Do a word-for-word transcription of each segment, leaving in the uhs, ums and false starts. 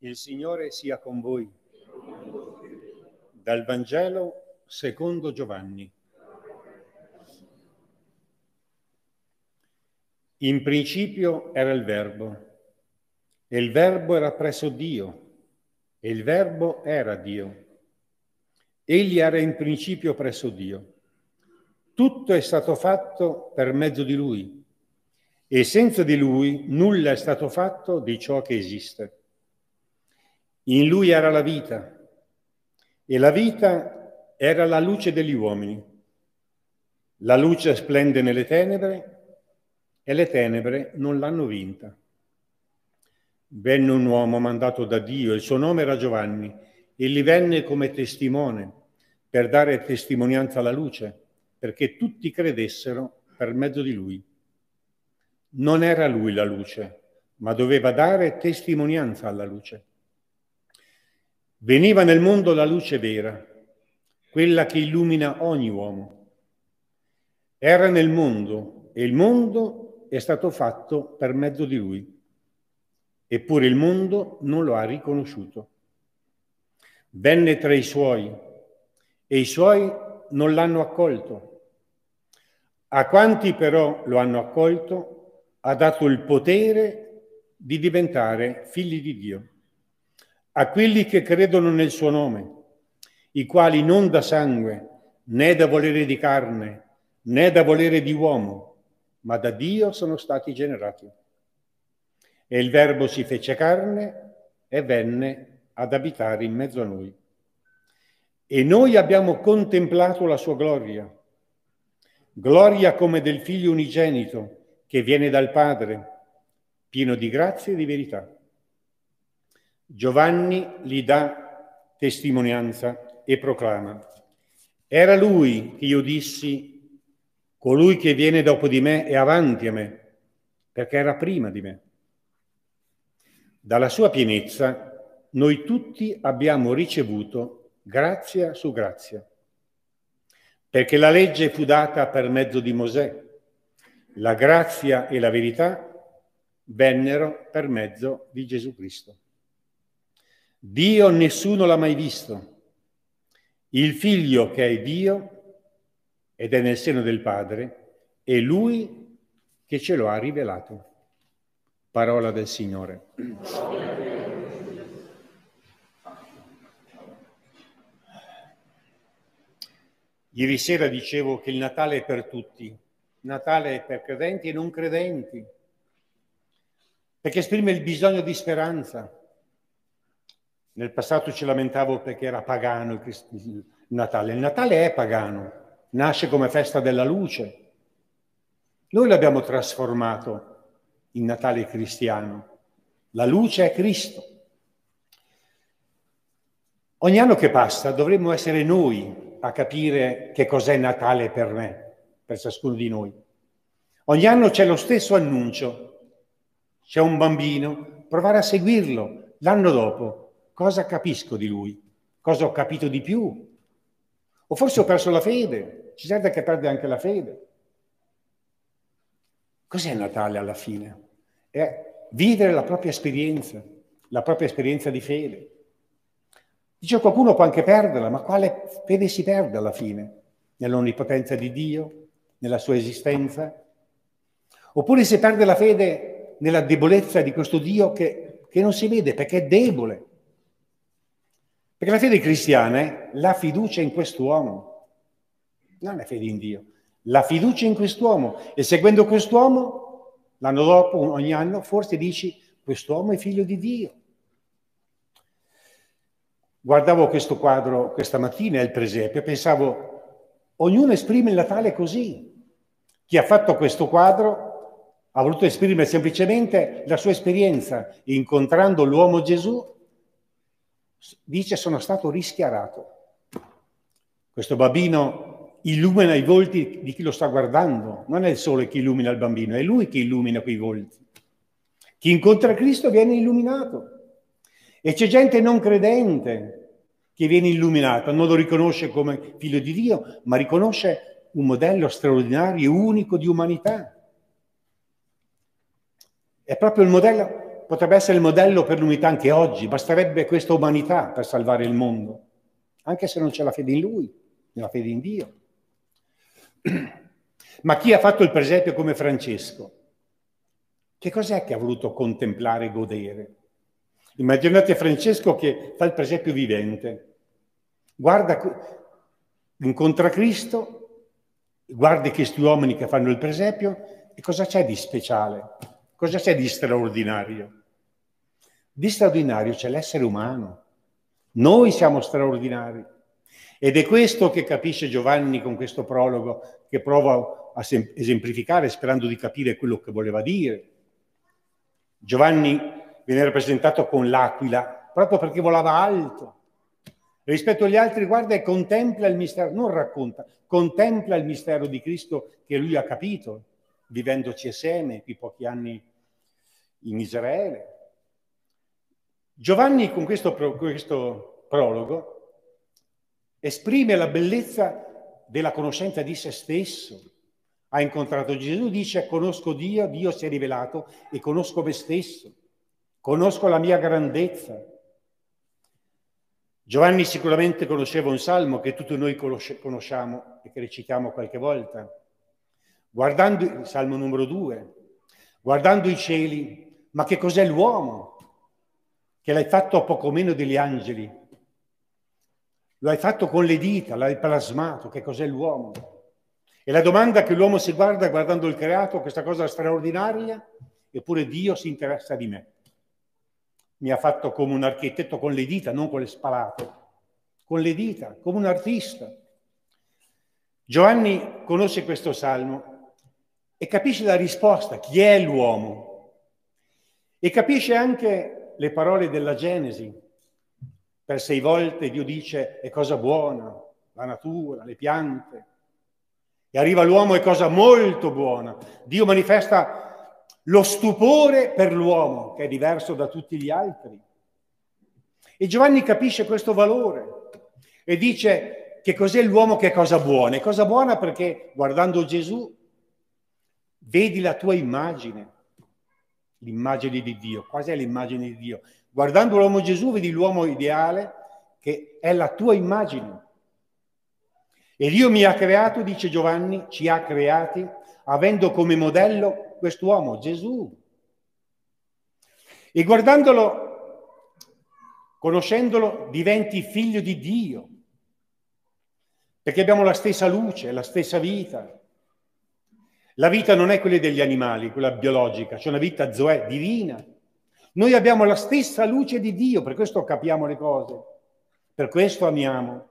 Il Signore sia con voi. Dal Vangelo secondo Giovanni. In principio era il Verbo, e il Verbo era presso Dio, e il Verbo era Dio. Egli era in principio presso Dio. Tutto è stato fatto per mezzo di Lui, e senza di Lui nulla è stato fatto di ciò che esiste. In Lui era la vita, e la vita era la luce degli uomini. La luce splende nelle tenebre, e le tenebre non l'hanno vinta. Venne un uomo mandato da Dio, il suo nome era Giovanni, egli venne come testimone per dare testimonianza alla luce, perché tutti credessero per mezzo di lui. Non era lui la luce, ma doveva dare testimonianza alla luce. Veniva nel mondo la luce vera, quella che illumina ogni uomo. Era nel mondo e il mondo è stato fatto per mezzo di lui. Eppure il mondo non lo ha riconosciuto. Venne tra i suoi e i suoi non l'hanno accolto. A quanti però lo hanno accolto ha dato il potere di diventare figli di Dio. A quelli che credono nel suo nome, i quali non da sangue, né da volere di carne, né da volere di uomo, ma da Dio sono stati generati. E il Verbo si fece carne e venne ad abitare in mezzo a noi. E noi abbiamo contemplato la sua gloria, gloria come del Figlio unigenito che viene dal Padre, pieno di grazia e di verità. Giovanni gli dà testimonianza e proclama: era lui che io dissi, colui che viene dopo di me è avanti a me, perché era prima di me. Dalla sua pienezza noi tutti abbiamo ricevuto grazia su grazia, perché la legge fu data per mezzo di Mosè, la grazia e la verità vennero per mezzo di Gesù Cristo. Dio nessuno l'ha mai visto, il Figlio che è Dio ed è nel seno del Padre, è Lui che ce lo ha rivelato. Parola del Signore. Ieri sera dicevo che il Natale è per tutti. Natale è per credenti e non credenti, perché esprime il bisogno di speranza. Nel passato ci lamentavo perché era pagano il Natale. Il Natale è pagano, nasce come festa della luce. Noi l'abbiamo trasformato in Natale cristiano. La luce è Cristo. Ogni anno che passa dovremmo essere noi a capire che cos'è Natale per me, per ciascuno di noi. Ogni anno c'è lo stesso annuncio. C'è un bambino, provare a seguirlo. L'anno dopo, cosa capisco di lui? Cosa ho capito di più? O forse ho perso la fede. C'è gente che perde anche la fede. Cos'è Natale alla fine? È vivere la propria esperienza, la propria esperienza di fede. Dice qualcuno può anche perderla, ma quale fede si perde alla fine? Nell'onnipotenza di Dio, nella sua esistenza? Oppure si perde la fede nella debolezza di questo Dio che, che non si vede perché è debole? Perché la fede cristiana è la fiducia in quest'uomo, non la fede in Dio. La fiducia in quest'uomo, e seguendo quest'uomo, l'anno dopo, ogni anno, forse dici, quest'uomo è figlio di Dio. Guardavo questo quadro questa mattina, il presepe, e pensavo, ognuno esprime il Natale così. Chi ha fatto questo quadro ha voluto esprimere semplicemente la sua esperienza, incontrando l'uomo Gesù, dice, sono stato rischiarato. Questo bambino illumina i volti di chi lo sta guardando. Non è il sole che illumina il bambino, è lui che illumina quei volti. Chi incontra Cristo viene illuminato. E c'è gente non credente che viene illuminata, non lo riconosce come figlio di Dio, ma riconosce un modello straordinario e unico di umanità. È proprio il modello potrebbe essere il modello per l'umanità anche oggi. Basterebbe questa umanità per salvare il mondo, anche se non c'è la fede in Lui, nella fede in Dio. Ma chi ha fatto il presepio come Francesco? Che cos'è che ha voluto contemplare e godere? Immaginate Francesco che fa il presepio vivente. Guarda, incontra Cristo, guarda questi uomini che fanno il presepio e cosa c'è di speciale? Cosa c'è di straordinario? Di straordinario c'è l'essere umano. Noi siamo straordinari. Ed è questo che capisce Giovanni con questo prologo, che prova a esemplificare sperando di capire quello che voleva dire. Giovanni viene rappresentato con l'aquila proprio perché volava alto. Rispetto agli altri guarda e contempla il mistero, non racconta, contempla il mistero di Cristo che lui ha capito, vivendoci assieme i pochi anni in Israele. Giovanni con questo, questo prologo esprime la bellezza della conoscenza di se stesso. Ha incontrato Gesù, dice: conosco Dio, Dio si è rivelato e conosco me stesso, conosco la mia grandezza. Giovanni sicuramente conosceva un salmo che tutti noi conosciamo e che recitiamo qualche volta. Guardando il salmo numero due, guardando i cieli, ma che cos'è l'uomo? Che l'hai fatto poco meno degli angeli. Lo hai fatto con le dita, l'hai plasmato, che cos'è l'uomo? E la domanda che l'uomo si guarda guardando il creato, questa cosa straordinaria, eppure Dio si interessa di me. Mi ha fatto come un architetto con le dita, non con le spalate, con le dita, come un artista. Giovanni conosce questo salmo e capisce la risposta, chi è l'uomo? E capisce anche le parole della Genesi. Per sei volte Dio dice è cosa buona, la natura, le piante. E arriva l'uomo, è cosa molto buona. Dio manifesta lo stupore per l'uomo, che è diverso da tutti gli altri. E Giovanni capisce questo valore e dice che cos'è l'uomo, che è cosa buona. È cosa buona perché guardando Gesù vedi la tua immagine, l'immagine di Dio. Quasi è l'immagine di Dio. Guardando l'uomo Gesù vedi l'uomo ideale che è la tua immagine. E Dio mi ha creato, dice Giovanni, ci ha creati avendo come modello quest'uomo, Gesù. E guardandolo, conoscendolo, diventi figlio di Dio. Perché abbiamo la stessa luce, la stessa vita. La vita non è quella degli animali, quella biologica, c'è una vita zoe, divina. Noi abbiamo la stessa luce di Dio, per questo capiamo le cose, per questo amiamo.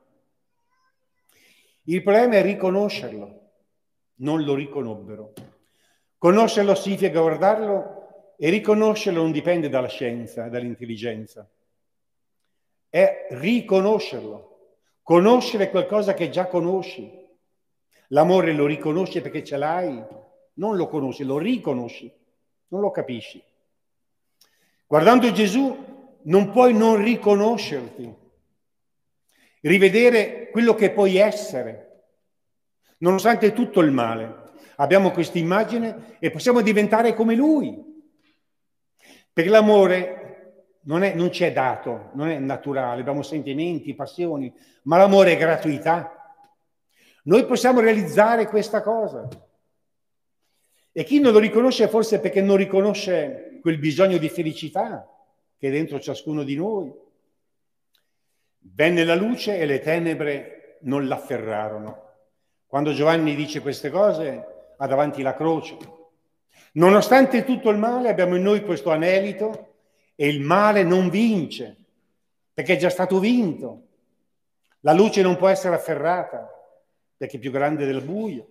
Il problema è riconoscerlo. Non lo riconobbero. Conoscerlo significa guardarlo e riconoscerlo non dipende dalla scienza, dall'intelligenza. È riconoscerlo. Conoscere qualcosa che già conosci. L'amore lo riconosci perché ce l'hai, non lo conosci, lo riconosci, non lo capisci. Guardando Gesù non puoi non riconoscerti, rivedere quello che puoi essere. Nonostante tutto il male, abbiamo questa immagine e possiamo diventare come Lui. Perché l'amore non, è, non ci è dato, non è naturale, abbiamo sentimenti, passioni, ma l'amore è gratuità. Noi possiamo realizzare questa cosa. E chi non lo riconosce forse perché non riconosce quel bisogno di felicità che è dentro ciascuno di noi. Venne la luce e le tenebre non l'afferrarono. Quando Giovanni dice queste cose, ha davanti la croce. Nonostante tutto il male, abbiamo in noi questo anelito e il male non vince, perché è già stato vinto. La luce non può essere afferrata, perché è più grande del buio.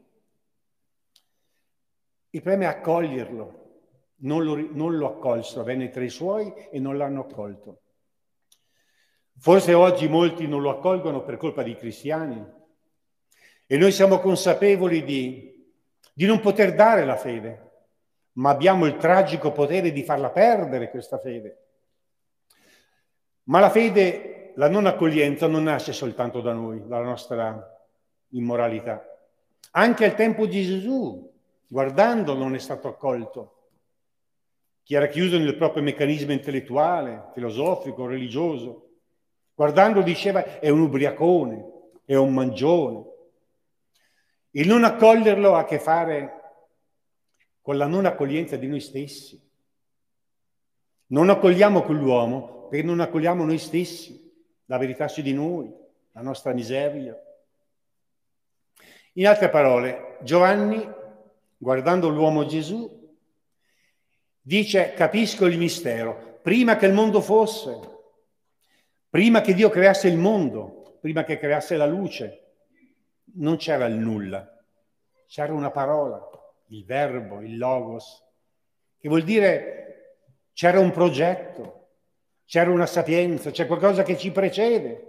Il problema è accoglierlo. Non lo, non lo accolsero, venne tra i suoi e non l'hanno accolto. Forse oggi molti non lo accolgono per colpa dei cristiani. E noi siamo consapevoli di, di non poter dare la fede, ma abbiamo il tragico potere di farla perdere questa fede. Ma la fede, la non accoglienza non nasce soltanto da noi, dalla nostra immoralità. Anche al tempo di Gesù, guardando, non è stato accolto. chi era chiuso nel proprio meccanismo intellettuale, filosofico, religioso, guardando diceva è un ubriacone, è un mangione. Il non accoglierlo ha a che fare con la non accoglienza di noi stessi. Non accogliamo quell'uomo perché non accogliamo noi stessi, la verità su di noi, la nostra miseria. In altre parole, Giovanni, guardando l'uomo Gesù, dice: capisco il mistero. Prima che il mondo fosse, prima che Dio creasse il mondo, prima che creasse la luce, non c'era il nulla, c'era una parola, il verbo, il logos, che vuol dire c'era un progetto, c'era una sapienza, c'è qualcosa che ci precede.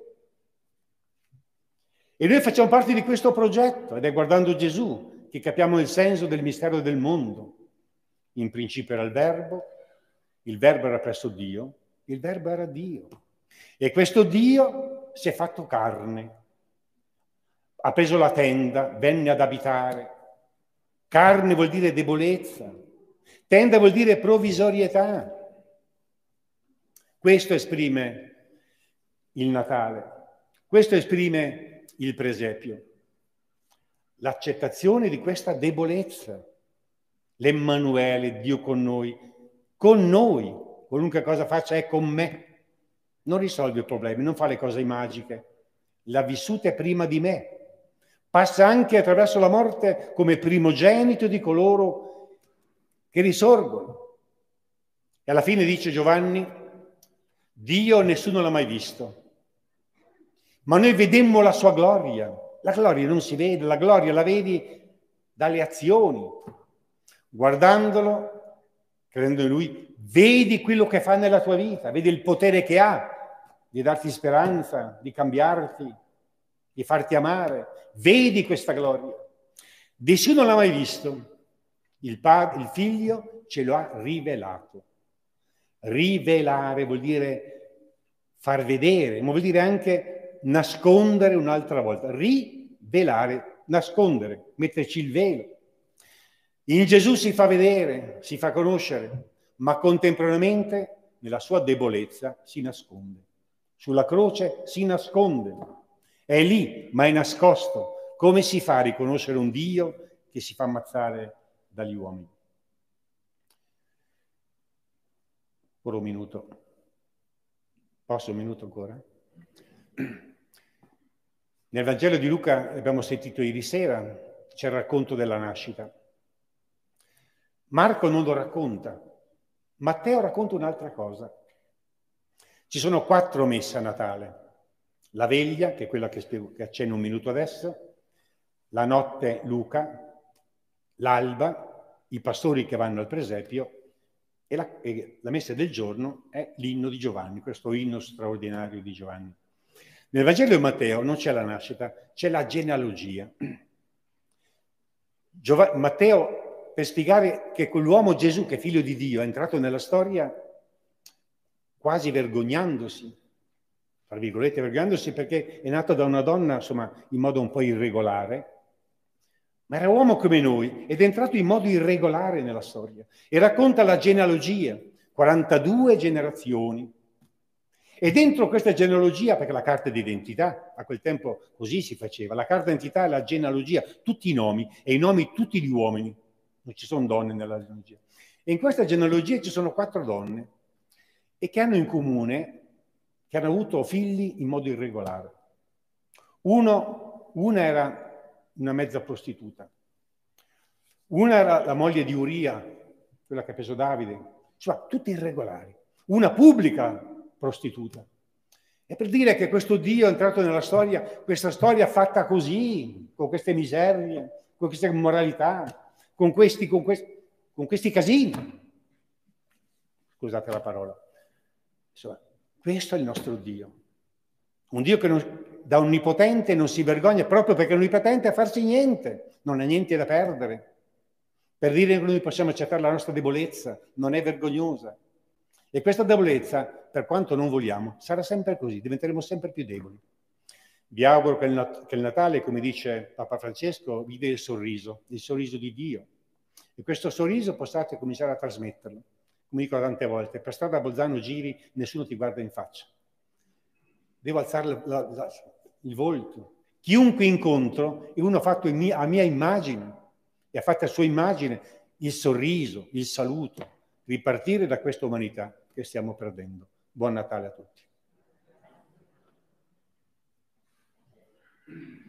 E noi facciamo parte di questo progetto, ed è guardando Gesù che capiamo il senso del mistero del mondo. In principio era il verbo, il verbo era presso Dio, il verbo era Dio. E questo Dio si è fatto carne, ha preso la tenda, venne ad abitare. Carne vuol dire debolezza, tenda vuol dire provvisorietà. Questo esprime il Natale, questo esprime il presepio. L'accettazione di questa debolezza, l'Emmanuele, Dio con noi, con noi, qualunque cosa faccia è con me. Non risolve i problemi, non fa le cose magiche, l'ha vissuta prima di me. Passa anche attraverso la morte come primogenito di coloro che risorgono. E alla fine dice Giovanni: Dio nessuno l'ha mai visto, ma noi vedemmo la sua gloria. La gloria non si vede, la gloria la vedi dalle azioni. Guardandolo, credendo in Lui, vedi quello che fa nella tua vita, vedi il potere che ha di darti speranza, di cambiarti, di farti amare. Vedi questa gloria. Nessuno l'ha mai visto. Il, padre, il Figlio ce lo ha rivelato. Rivelare vuol dire far vedere, ma vuol dire anche nascondere un'altra volta. Rivelare, nascondere, metterci il velo. In Gesù si fa vedere, si fa conoscere, ma contemporaneamente nella sua debolezza si nasconde. Sulla croce si nasconde. È lì, ma è nascosto. Come si fa a riconoscere un Dio che si fa ammazzare dagli uomini? Ora un minuto. Posso un minuto ancora? Nel Vangelo di Luca, abbiamo sentito ieri sera, c'è il racconto della nascita. Marco non lo racconta. Matteo racconta un'altra cosa. Ci sono quattro messe a Natale. La veglia, che è quella che, spiego, che accenno un minuto adesso, la notte Luca, l'alba, i pastori che vanno al presepio, e la, e la messa del giorno è l'inno di Giovanni, questo inno straordinario di Giovanni. Nel Vangelo di Matteo non c'è la nascita, c'è la genealogia. Giov- Matteo, per spiegare che quell'uomo Gesù, che è figlio di Dio, è entrato nella storia quasi vergognandosi, tra virgolette vergognandosi, perché è nato da una donna, insomma, in modo un po' irregolare, ma era uomo come noi ed è entrato in modo irregolare nella storia. E racconta la genealogia, quarantadue generazioni. E dentro questa genealogia, perché la carta d'identità, a quel tempo così si faceva, la carta d'identità è la genealogia, tutti i nomi, e i nomi tutti gli uomini, non ci sono donne nella genealogia. E in questa genealogia ci sono quattro donne, e che hanno in comune, che hanno avuto figli in modo irregolare. Uno, una era una mezza prostituta. Una era la moglie di Uria, quella che ha preso Davide, cioè tutti irregolari. Una pubblica prostituta. E per dire che questo Dio è entrato nella storia, questa storia fatta così, con queste miserie, con queste immoralità, con questi, con questi, con questi casini. Scusate la parola. Insomma, questo è il nostro Dio. Un Dio che non, da onnipotente non si vergogna proprio perché è onnipotente a farsi niente, non ha niente da perdere. Per dire che noi possiamo accettare la nostra debolezza, non è vergognosa. E questa debolezza, per quanto non vogliamo, sarà sempre così, diventeremo sempre più deboli. Vi auguro che il, Nat- che il Natale, come dice Papa Francesco, vive il sorriso, il sorriso di Dio. E questo sorriso possiate cominciare a trasmetterlo come dico tante volte, per strada a Bolzano giri, nessuno ti guarda in faccia. Devo alzare la, la, la, il volto. Chiunque incontro, e uno ha fatto mia, a mia immagine, e ha fatto a sua immagine il sorriso, il saluto, ripartire da questa umanità che stiamo perdendo. Buon Natale a tutti.